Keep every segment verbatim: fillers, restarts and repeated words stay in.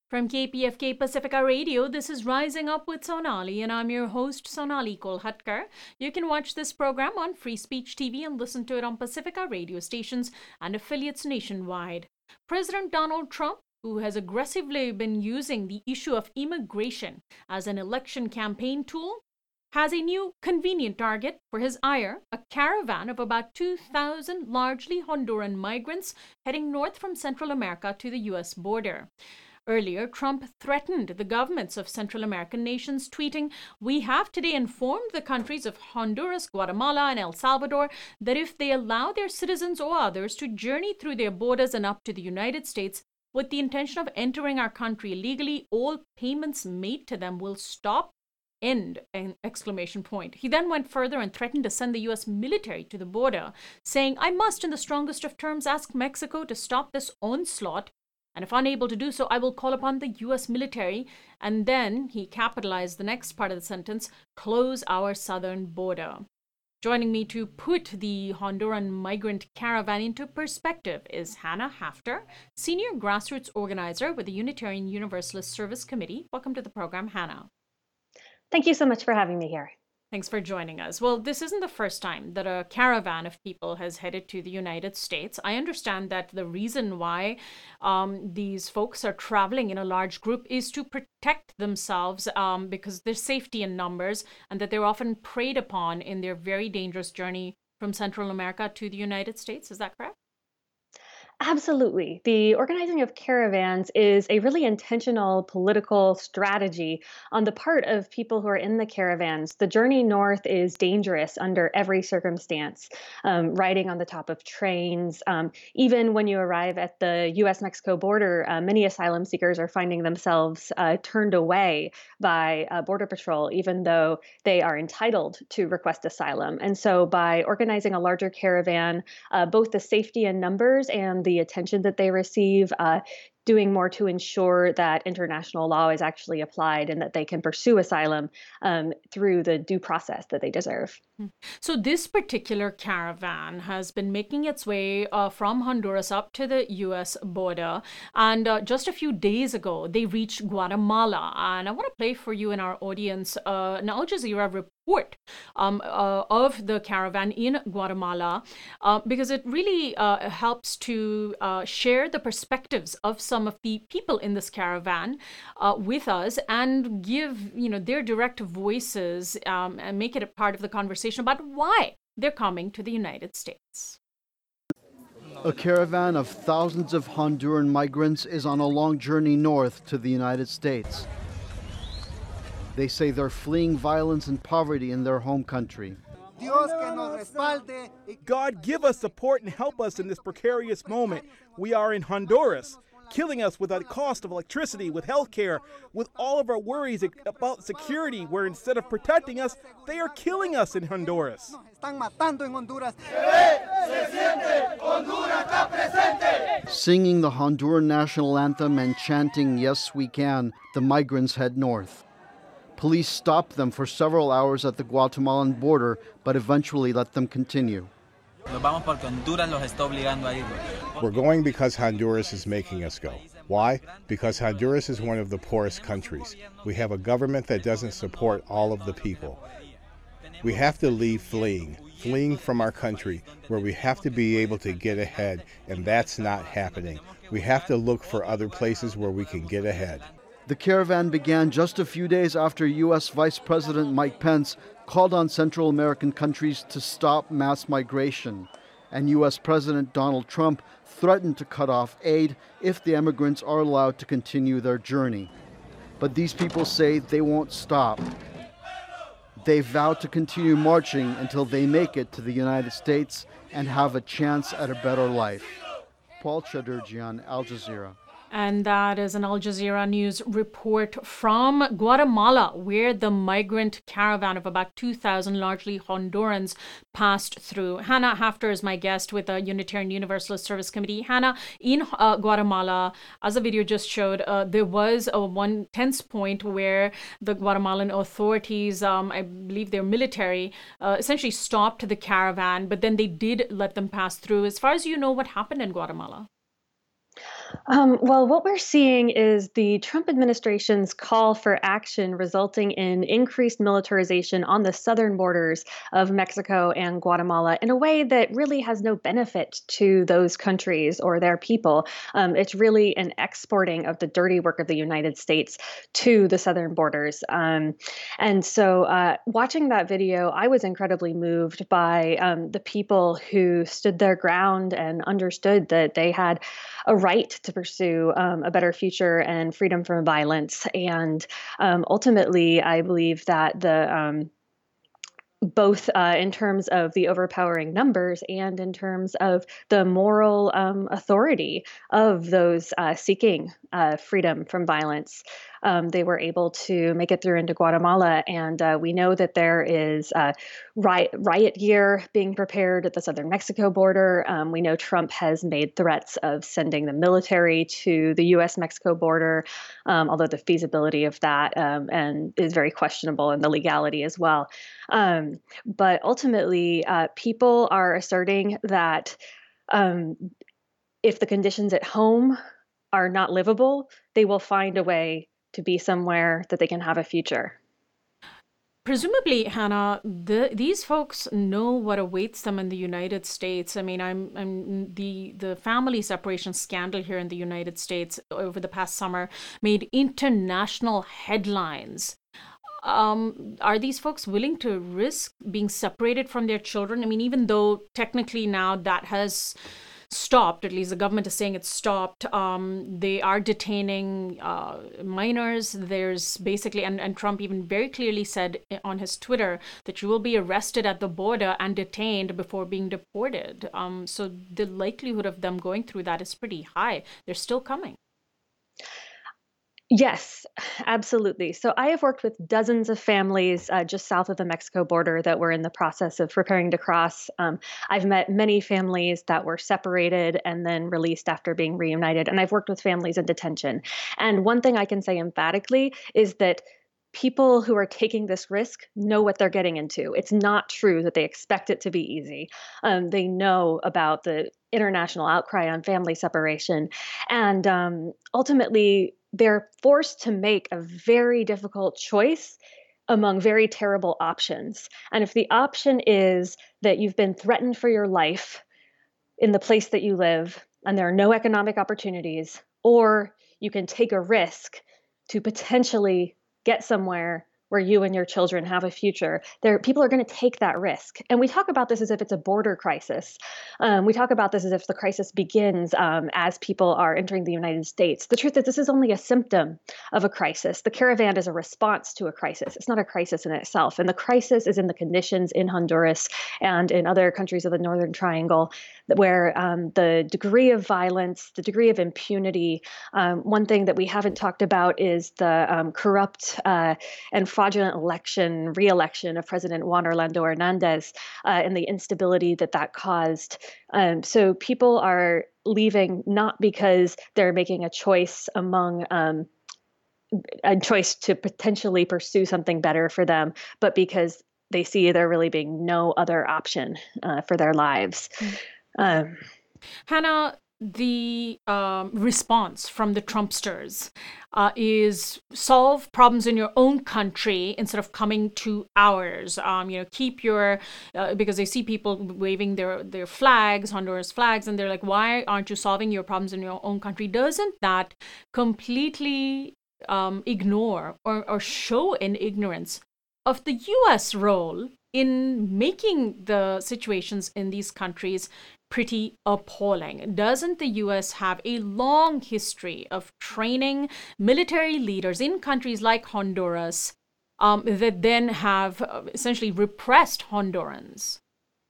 From K P F K Pacifica Radio, this is Rising Up with Sonali, and I'm your host, Sonali Kolhatkar. You can watch this program on Free Speech T V and listen to it on Pacifica radio stations and affiliates nationwide. President Donald Trump, who has aggressively been using the issue of immigration as an election campaign tool, has a new convenient target for his ire, a caravan of about two thousand largely Honduran migrants heading north from Central America to the U S border. Earlier, Trump threatened the governments of Central American nations, tweeting, "We have today informed the countries of Honduras, Guatemala, and El Salvador that if they allow their citizens or others to journey through their borders and up to the United States with the intention of entering our country illegally, all payments made to them will stop. End, an exclamation point. He then went further and threatened to send the U S military to the border, saying, "I must, in the strongest of terms, ask Mexico to stop this onslaught. And if unable to do so, I will call upon the U S military," and then he capitalized the next part of the sentence, "close our southern border." Joining me to put the Honduran migrant caravan into perspective is Hannah Hafter, senior grassroots organizer with the Unitarian Universalist Service Committee. Welcome to the program, Hannah. Thank you so much for having me here. Thanks for joining us. Well, this isn't the first time that a caravan of people has headed to the United States. I understand that the reason why um, these folks are traveling in a large group is to protect themselves um, because there's safety in numbers, and that they're often preyed upon in their very dangerous journey from Central America to the United States. Is that correct? Absolutely. The organizing of caravans is a really intentional political strategy on the part of people who are in the caravans. The journey north is dangerous under every circumstance. Um, riding on the top of trains, um, even when you arrive at the U S Mexico border, uh, many asylum seekers are finding themselves uh, turned away by uh, Border Patrol, even though they are entitled to request asylum. And so by organizing a larger caravan, uh, both the safety in numbers and the attention that they receive, uh, doing more to ensure that international law is actually applied and that they can pursue asylum um, through the due process that they deserve. So this particular caravan has been making its way uh, from Honduras up to the U S border. And uh, just a few days ago, they reached Guatemala. And I want to play for you and our audience uh, an Al Jazeera report um, uh, of the caravan in Guatemala, uh, because it really uh, helps to uh, share the perspectives of some of the people in this caravan uh, with us and give, you know, their direct voices um, and make it a part of the conversation about why they're coming to the United States. A caravan of thousands of Honduran migrants is on a long journey north to the United States. They say they're fleeing violence and poverty in their home country. God, give us support and help us in this precarious moment. We are in Honduras, killing us with the cost of electricity, with health care, with all of our worries about security, where instead of protecting us, they are killing us in Honduras. Singing the Honduran national anthem and chanting "Yes, we can," the migrants head north. Police stopped them for several hours at the Guatemalan border, but eventually let them continue. We're going because Honduras is making us go. Why? Because Honduras is one of the poorest countries. We have a government that doesn't support all of the people. We have to leave fleeing, fleeing from our country, where we have to be able to get ahead, and that's not happening. We have to look for other places where we can get ahead. The caravan began just a few days after U S Vice President Mike Pence called on Central American countries to stop mass migration, and U S President Donald Trump threatened to cut off aid if the immigrants are allowed to continue their journey. But these people say they won't stop. They vow to continue marching until they make it to the United States and have a chance at a better life. Paul Chadurjian, Al Jazeera. And that is an Al Jazeera News report from Guatemala, where the migrant caravan of about two thousand, largely Hondurans, passed through. Hannah Hafter is my guest with the Unitarian Universalist Service Committee. Hannah, in uh, Guatemala, as the video just showed, uh, there was a one tense point where the Guatemalan authorities, um, I believe their military, uh, essentially stopped the caravan, but then they did let them pass through. As far as you know, what happened in Guatemala? Um, well, what we're seeing is the Trump administration's call for action resulting in increased militarization on the southern borders of Mexico and Guatemala in a way that really has no benefit to those countries or their people. Um, it's really an exporting of the dirty work of the United States to the southern borders. Um, and so, uh, watching that video, I was incredibly moved by um, the people who stood their ground and understood that they had a right to pursue um, a better future and freedom from violence. And um, ultimately, I believe that the um, both uh, in terms of the overpowering numbers and in terms of the moral um, authority of those uh, seeking uh, freedom from violence. Um, they were able to make it through into Guatemala. And uh, we know that there is uh, riot, riot gear being prepared at the southern Mexico border. Um, we know Trump has made threats of sending the military to the U S Mexico border, um, although the feasibility of that um, and is very questionable, and the legality as well. Um, but ultimately, uh, people are asserting that um, if the conditions at home are not livable, they will find a way to be somewhere that they can have a future. Presumably, Hannah, the, these folks know what awaits them in the United States. I mean, I'm, I'm the the family separation scandal here in the United States over the past summer made international headlines. Um, are these folks willing to risk being separated from their children? I mean, even though technically now that has stopped, at least the government is saying it's stopped. Um, they are detaining uh, minors. There's basically, and, and Trump even very clearly said on his Twitter that you will be arrested at the border and detained before being deported. Um, so the likelihood of them going through that is pretty high. They're still coming. Yes, absolutely. So I have worked with dozens of families uh, just south of the Mexico border that were in the process of preparing to cross. Um, I've met many families that were separated and then released after being reunited. And I've worked with families in detention. And one thing I can say emphatically is that people who are taking this risk know what they're getting into. It's not true that they expect it to be easy. Um, they know about the international outcry on family separation. And um, ultimately, they're forced to make a very difficult choice among very terrible options. And if the option is that you've been threatened for your life in the place that you live and there are no economic opportunities, or you can take a risk to potentially get somewhere where you and your children have a future, there people are going to take that risk. And we talk about this as if it's a border crisis. Um, we talk about this as if the crisis begins um, as people are entering the United States. The truth is, this is only a symptom of a crisis. The caravan is a response to a crisis. It's not a crisis in itself. And the crisis is in the conditions in Honduras and in other countries of the Northern Triangle, where um, the degree of violence, the degree of impunity. Um, one thing that we haven't talked about is the um, corrupt uh, and fraudulent election, re-election of President Juan Orlando Hernandez, uh, and the instability that that caused. Um, so people are leaving not because they're making a choice among um, a choice to potentially pursue something better for them, but because they see there really being no other option uh, for their lives. Mm-hmm. Um, Hannah, the um, response from the Trumpsters uh, is solve problems in your own country instead of coming to ours. Um, you know, keep your uh, because they see people waving their their flags, Honduras flags, and they're like, why aren't you solving your problems in your own country? Doesn't that completely um, ignore or, or show an ignorance of the U S role in making the situations in these countries pretty appalling? Doesn't the U S have a long history of training military leaders in countries like Honduras um, that then have essentially repressed Hondurans?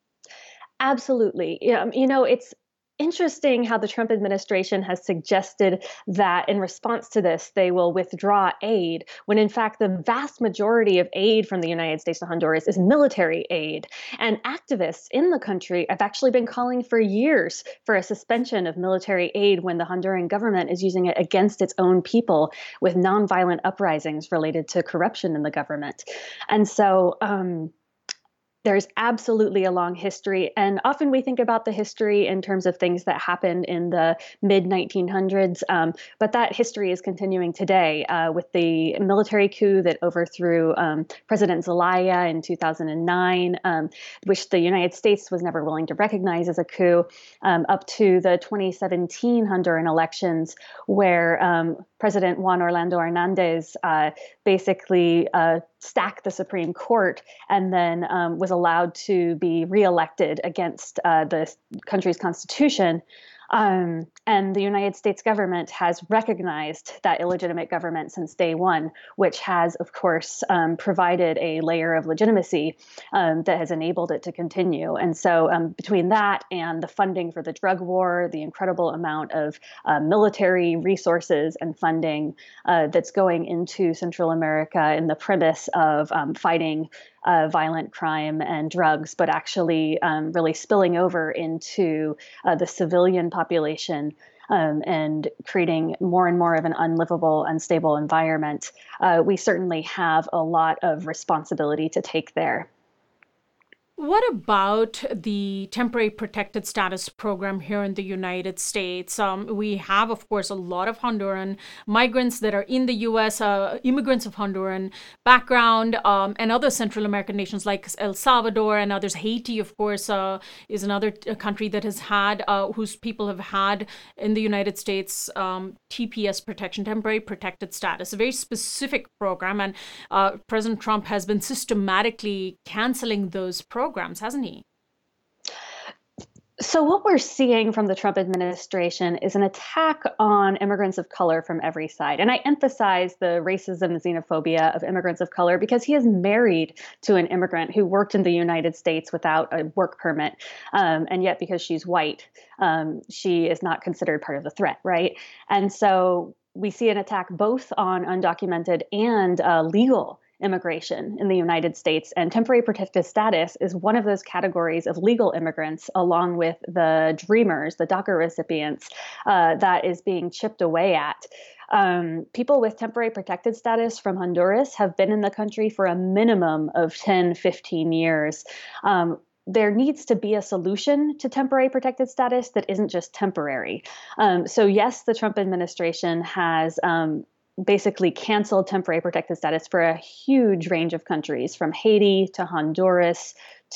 Absolutely. Yeah, you know, it's interesting how the Trump administration has suggested that in response to this, they will withdraw aid, when in fact, the vast majority of aid from the United States to Honduras is military aid. And activists in the country have actually been calling for years for a suspension of military aid when the Honduran government is using it against its own people with nonviolent uprisings related to corruption in the government. And so, um, There's absolutely a long history, and often we think about the history in terms of things that happened in the mid nineteen hundreds, um, but that history is continuing today uh, with the military coup that overthrew um, President Zelaya in two thousand nine, um, which the United States was never willing to recognize as a coup, um, up to the twenty seventeen Honduran elections, where um, President Juan Orlando Hernandez uh, basically uh, stacked the Supreme Court and then um, was allowed to be reelected against uh, the country's constitution. Um, and the United States government has recognized that illegitimate government since day one, which has, of course, um, provided a layer of legitimacy um, that has enabled it to continue. And so um, between that and the funding for the drug war, the incredible amount of uh, military resources and funding uh, that's going into Central America in the premise of um, fighting Uh, violent crime and drugs, but actually um, really spilling over into uh, the civilian population um, and creating more and more of an unlivable, unstable environment. Uh, we certainly have a lot of responsibility to take there. What about the temporary protected status program here in the United States? Um, we have, of course, a lot of Honduran migrants that are in the U S, uh, immigrants of Honduran background, um, and other Central American nations like El Salvador and others. Haiti, of course, uh, is another t- country that has had, uh, whose people have had in the United States um, T P S protection, temporary protected status, a very specific program. And uh, President Trump has been systematically canceling those programs. Programs, hasn't he? So what we're seeing from the Trump administration is an attack on immigrants of color from every side. And I emphasize the racism and xenophobia of immigrants of color because he is married to an immigrant who worked in the United States without a work permit. Um, and yet because she's white, um, she is not considered part of the threat, right? And so we see an attack both on undocumented and uh, legal immigration in the United States, and temporary protected status is one of those categories of legal immigrants, along with the Dreamers, the DACA recipients, uh, that is being chipped away at. Um, people with temporary protected status from Honduras have been in the country for a minimum of ten, fifteen years. Um, There needs to be a solution to temporary protected status that isn't just temporary. Um, so yes, the Trump administration has um, basically canceled temporary protected status for a huge range of countries, from Haiti to Honduras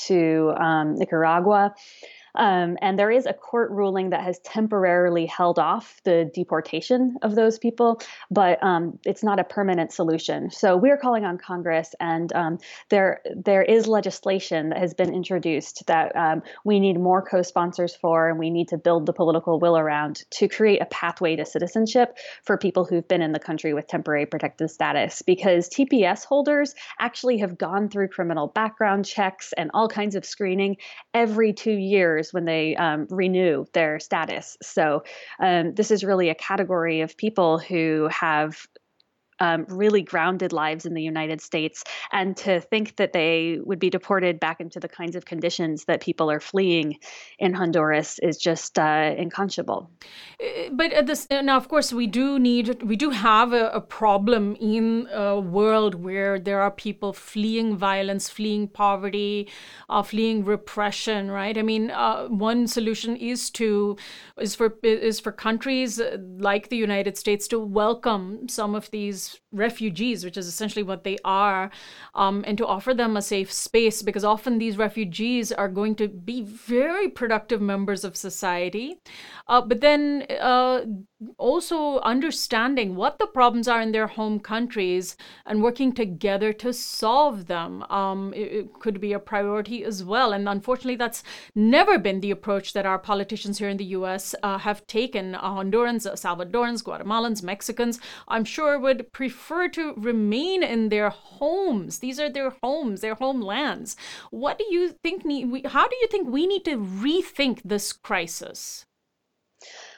to um, Nicaragua. Um, and there is a court ruling that has temporarily held off the deportation of those people, but um, it's not a permanent solution. So we're calling on Congress, and um, there there is legislation that has been introduced that um, we need more co-sponsors for, and we need to build the political will around to create a pathway to citizenship for people who've been in the country with temporary protected status, because T P S holders actually have gone through criminal background checks and all kinds of screening every two years when they um, renew their status. So um, this is really a category of people who have um, really grounded lives in the United States. And to think that they would be deported back into the kinds of conditions that people are fleeing in Honduras is just uh, unconscionable. But at this, now, of course, we do need, we do have a, a problem in a world where there are people fleeing violence, fleeing poverty, uh, fleeing repression, right? I mean, uh, one solution is to is for is for countries like the United States to welcome some of these refugees, which is essentially what they are, um, and to offer them a safe space, because often these refugees are going to be very productive members of society. Uh, but then uh, also understanding what the problems are in their home countries and working together to solve them um, it, it could be a priority as well. And unfortunately, that's never been the approach that our politicians here in the U S uh, have taken. Uh, Hondurans, Salvadorans, Guatemalans, Mexicans, I'm sure would prefer to remain in their homes. These are their homes, their homelands. What do you think? Need, we, how do you think we need to rethink this crisis?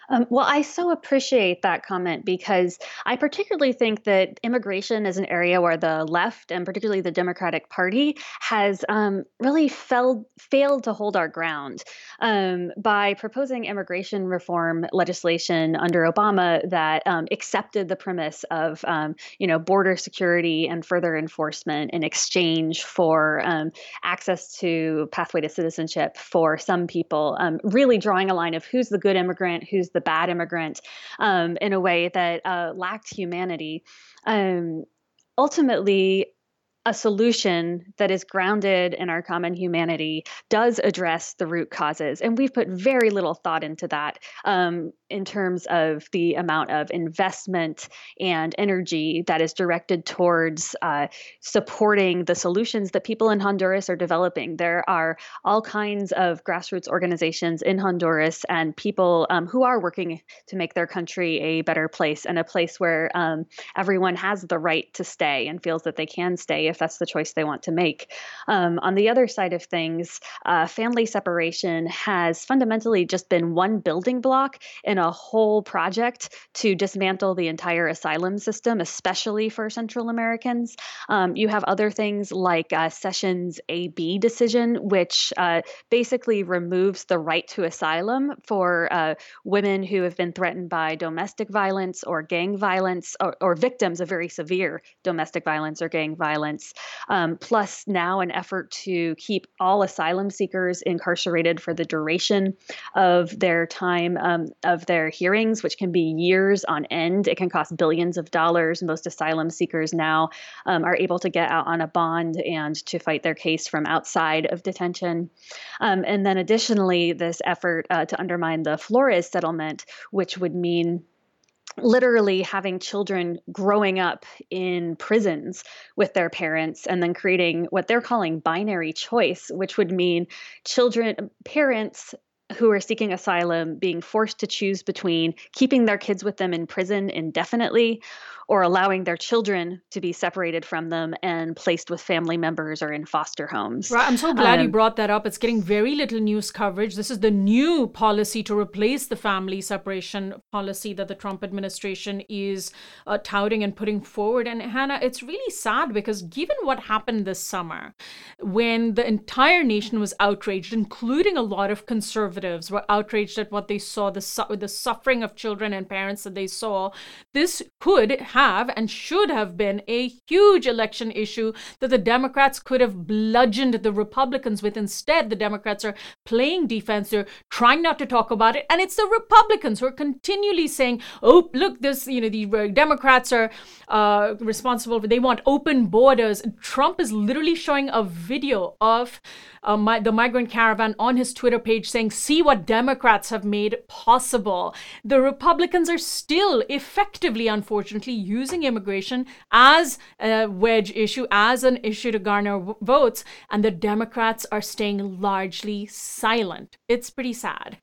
Um, well, I so appreciate that comment because I particularly think that immigration is an area where the left and particularly the Democratic Party has um, really failed failed to hold our ground um, by proposing immigration reform legislation under Obama that um, accepted the premise of um, you know border security and further enforcement in exchange for um, access to pathway to citizenship for some people, um, really drawing a line of who's the good immigrant, who's the bad immigrant, um, in a way that uh, lacked humanity. Um, ultimately, a solution that is grounded in our common humanity does address the root causes. And we've put very little thought into that um, in terms of the amount of investment and energy that is directed towards uh, supporting the solutions that people in Honduras are developing. There are all kinds of grassroots organizations in Honduras and people um, who are working to make their country a better place and a place where um, everyone has the right to stay and feels that they can stay if that's the choice they want to make. Um, on the other side of things, uh, family separation has fundamentally just been one building block in a whole project to dismantle the entire asylum system, especially for Central Americans. Um, you have other things like uh, Sessions' A B decision, which uh, basically removes the right to asylum for uh, women who have been threatened by domestic violence or gang violence or, or victims of very severe domestic violence or gang violence. Um, plus now an effort to keep all asylum seekers incarcerated for the duration of their time um, of their hearings, which can be years on end. It can cost billions of dollars. Most asylum seekers now um, are able to get out on a bond and to fight their case from outside of detention. Um, and then additionally, this effort uh, to undermine the Flores settlement, which would mean literally having children growing up in prisons with their parents and then creating what they're calling binary choice, which would mean children, parents who are seeking asylum being forced to choose between keeping their kids with them in prison indefinitely or allowing their children to be separated from them and placed with family members or in foster homes. Right. I'm so glad Um, you brought that up. It's getting very little news coverage. This is the new policy to replace the family separation policy that the Trump administration is uh, touting and putting forward. And Hannah, it's really sad because given what happened this summer, when the entire nation was outraged, including a lot of conservatives were outraged at what they saw, the, su- the suffering of children and parents that they saw, this could have and should have been a huge election issue that the Democrats could have bludgeoned the Republicans with. Instead, the Democrats are playing defense. They're trying not to talk about it. And it's the Republicans who are continually saying, oh, look, this, you know, the Democrats are uh, responsible for, they want open borders. Trump is literally showing a video of uh, my, the migrant caravan on his Twitter page saying, see what Democrats have made possible. The Republicans are still effectively, unfortunately, using immigration as a wedge issue, as an issue to garner w- votes, and the Democrats are staying largely silent. It's pretty sad.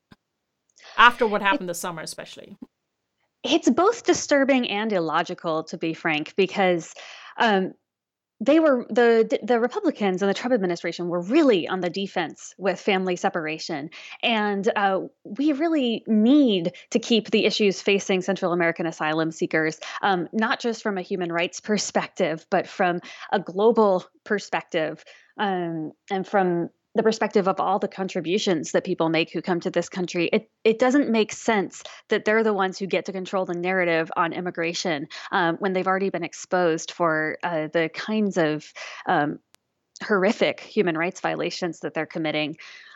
After what happened this summer, especially. It's both disturbing and illogical, to be frank, because um, they were the the Republicans and the Trump administration were really on the defense with family separation, and uh, we really need to keep the issues facing Central American asylum seekers, um, not just from a human rights perspective, but from a global perspective, um, and from the perspective of all the contributions that people make who come to this country. It it doesn't make sense that they're the ones who get to control the narrative on immigration um, when they've already been exposed for uh, the kinds of um, horrific human rights violations that they're committing.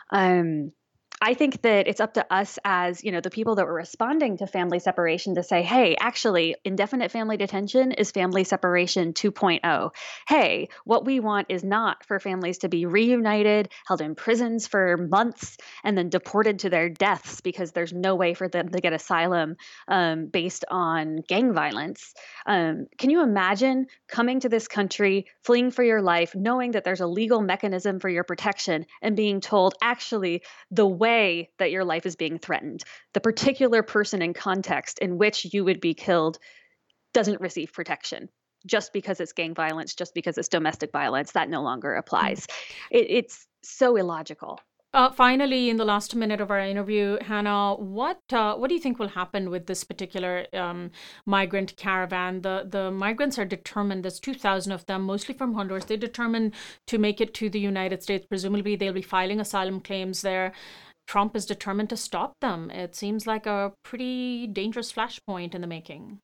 Um, I think that it's up to us as, you know, the people that were responding to family separation to say, hey, actually, indefinite family detention is family separation two point oh. Hey, what we want is not for families to be reunited, held in prisons for months, and then deported to their deaths because there's no way for them to get asylum um, based on gang violence. Um, can you imagine coming to this country, fleeing for your life, knowing that there's a legal mechanism for your protection and being told, actually, the way way that your life is being threatened, the particular person and context in which you would be killed doesn't receive protection just because it's gang violence, just because it's domestic violence, that no longer applies. It, it's so illogical. Uh, finally, in the last minute of our interview, Hannah, what uh, what do you think will happen with this particular um, migrant caravan? The the migrants are determined. There's two thousand of them, mostly from Honduras. They're determined to make it to the United States. Presumably, they'll be filing asylum claims there. Trump is determined to stop them. It seems like a pretty dangerous flashpoint in the making.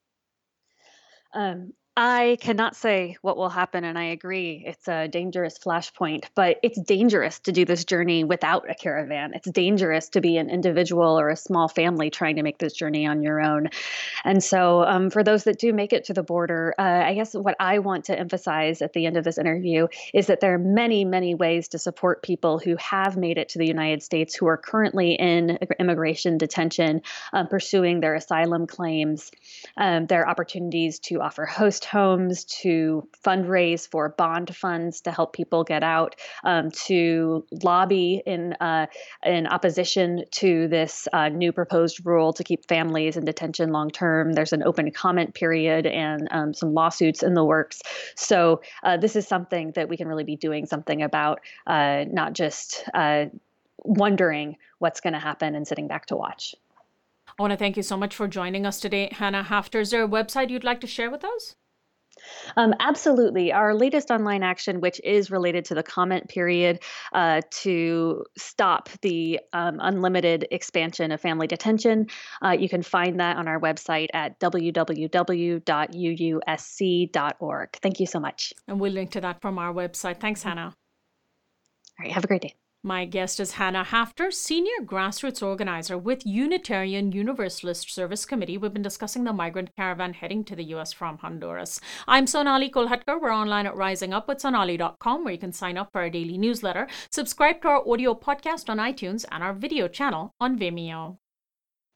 Um, I cannot say what will happen, and I agree it's a dangerous flashpoint, but it's dangerous to do this journey without a caravan. It's dangerous to be an individual or a small family trying to make this journey on your own. And so, um, for those that do make it to the border, uh, I guess what I want to emphasize at the end of this interview is that there are many, many ways to support people who have made it to the United States, who are currently in immigration detention, um, pursuing their asylum claims. Um, there are opportunities to offer host homes, to fundraise for bond funds to help people get out, um, to lobby in uh, in opposition to this uh, new proposed rule to keep families in detention long term. There's an open comment period and um, some lawsuits in the works. So uh, this is something that we can really be doing something about, uh, not just uh, wondering what's going to happen and sitting back to watch. I want to thank you so much for joining us today, Hannah Hafter. Is there a website you'd like to share with us? Um, absolutely. Our latest online action, which is related to the comment period uh, to stop the um, unlimited expansion of family detention, uh, you can find that on our website at w w w dot u u s c dot org. Thank you so much. And we'll link to that from our website. Thanks, Hannah. All right. Have a great day. My guest is Hannah Hafter, Senior Grassroots Organizer with Unitarian Universalist Service Committee. We've been discussing the migrant caravan heading to the U S from Honduras. I'm Sonali Kolhatkar. We're online at rising up with sonali dot com, where you can sign up for our daily newsletter, subscribe to our audio podcast on iTunes, and our video channel on Vimeo.